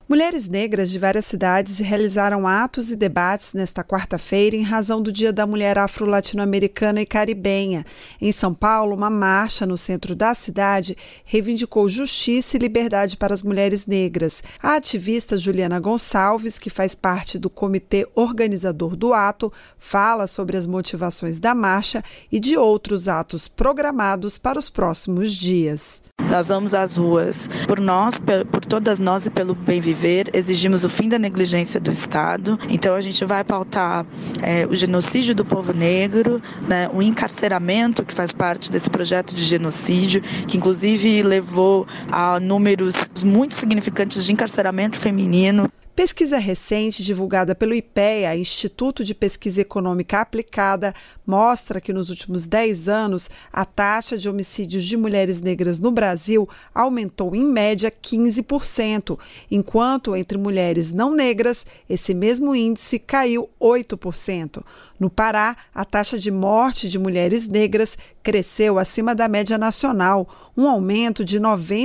Mulheres negras de várias cidades realizaram atos e debates nesta quarta-feira em razão do Dia da Mulher Afro-Latino-Americana e Caribenha. Em São Paulo, uma marcha no centro da cidade reivindicou justiça e liberdade para as mulheres negras. A ativista Juliana Gonçalves, que faz parte do comitê organizador do ato, fala sobre as motivações da marcha e de outros atos programados para os próximos dias. Nós vamos às ruas por nós, por todas nós e pelo bem viver. Exigimos o fim da negligência do Estado. Então a gente vai pautar o genocídio do povo negro, né, o encarceramento que faz parte desse projeto de genocídio, que inclusive levou a números muito significantes de encarceramento feminino. Pesquisa recente divulgada pelo IPEA, Instituto de Pesquisa Econômica Aplicada, mostra que nos últimos 10 anos a taxa de homicídios de mulheres negras no Brasil aumentou em média 15%, enquanto entre mulheres não negras esse mesmo índice caiu 8%. No Pará, a taxa de morte de mulheres negras cresceu acima da média nacional, um aumento de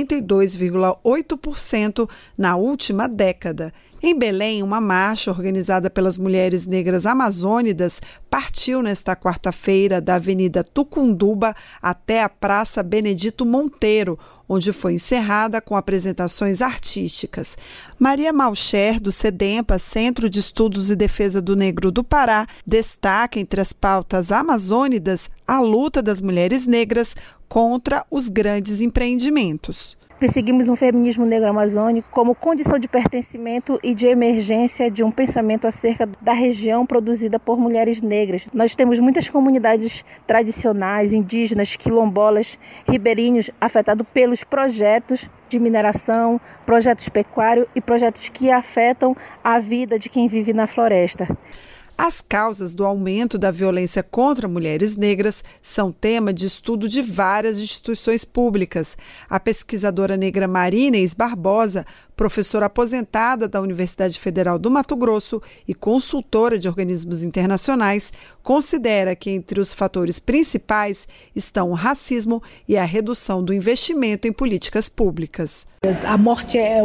92,8% na última década. Em Belém, uma marcha organizada pelas mulheres negras amazônidas partiu nesta quarta-feira da Avenida Tucunduba até a Praça Benedito Monteiro, onde foi encerrada com apresentações artísticas. Maria Malcher, do CEDEMPA, Centro de Estudos e Defesa do Negro do Pará, destaca entre as pautas amazônidas a luta das mulheres negras contra os grandes empreendimentos. Perseguimos um feminismo negro amazônico como condição de pertencimento e de emergência de um pensamento acerca da região produzida por mulheres negras. Nós temos muitas comunidades tradicionais, indígenas, quilombolas, ribeirinhos afetados pelos projetos de mineração, projetos pecuários e projetos que afetam a vida de quem vive na floresta. As causas do aumento da violência contra mulheres negras são tema de estudo de várias instituições públicas. A pesquisadora negra Maria Inês Barbosa, professora aposentada da Universidade Federal do Mato Grosso e consultora de organismos internacionais, considera que entre os fatores principais estão o racismo e a redução do investimento em políticas públicas. A morte é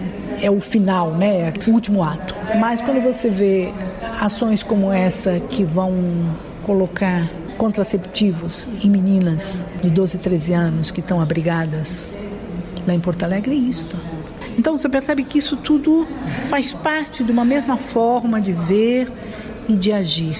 o final, né? É o último ato. Mas quando você vê ações como essa que vão colocar contraceptivos em meninas de 12, 13 anos que estão abrigadas lá em Porto Alegre, é isto. Então você percebe que isso tudo faz parte de uma mesma forma de ver e de agir.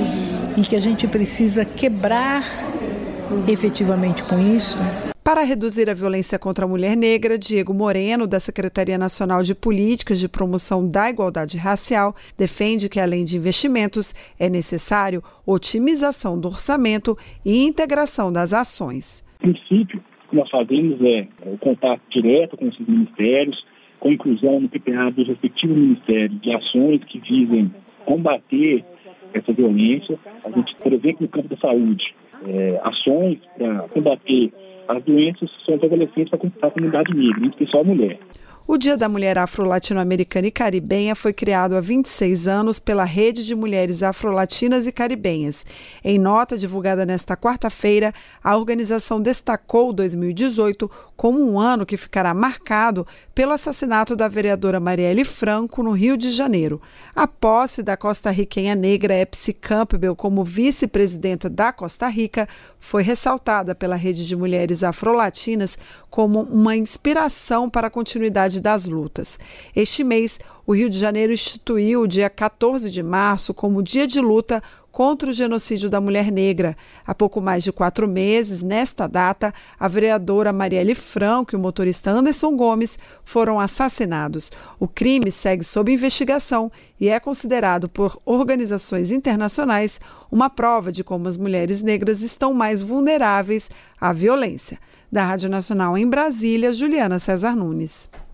E que a gente precisa quebrar efetivamente com isso. Para reduzir a violência contra a mulher negra, Diego Moreno, da Secretaria Nacional de Políticas de Promoção da Igualdade Racial, defende que, além de investimentos, é necessário otimização do orçamento e integração das ações. O princípio que nós fazemos é o contato direto com esses ministérios, com inclusão no PPA dos respectivos ministérios de ações que visem combater essa violência. A gente, por exemplo, no campo da saúde, ações para combater as doenças que são prevalentes para a comunidade negra, em especial a mulher. O Dia da Mulher Afro-Latino-Americana e Caribenha foi criado há 26 anos pela Rede de Mulheres Afro-Latinas e Caribenhas. Em nota divulgada nesta quarta-feira, a organização destacou 2018 como um ano que ficará marcado pelo assassinato da vereadora Marielle Franco, no Rio de Janeiro. A posse da costarriquenha negra Epsi Campbell como vice-presidenta da Costa Rica foi ressaltada pela Rede de Mulheres Afro-Latinas como uma inspiração para a continuidade das lutas. Este mês, o Rio de Janeiro instituiu o dia 14 de março como dia de luta contra o genocídio da mulher negra. Há pouco mais de 4 meses, nesta data, a vereadora Marielle Franco e o motorista Anderson Gomes foram assassinados. O crime segue sob investigação e é considerado por organizações internacionais uma prova de como as mulheres negras estão mais vulneráveis à violência. Da Rádio Nacional em Brasília, Juliana César Nunes.